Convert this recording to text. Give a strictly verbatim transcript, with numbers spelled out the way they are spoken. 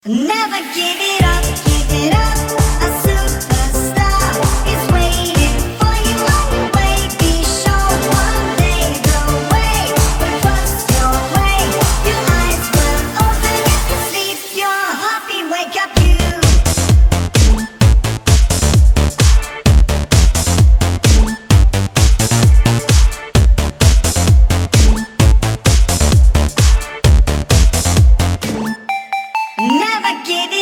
Never give it up, give it up. A superstar is waiting for you on your way. Be sure one day the way will cross your way. Your eyes will open if you sleep. Your heartbeat wake up you. Never give it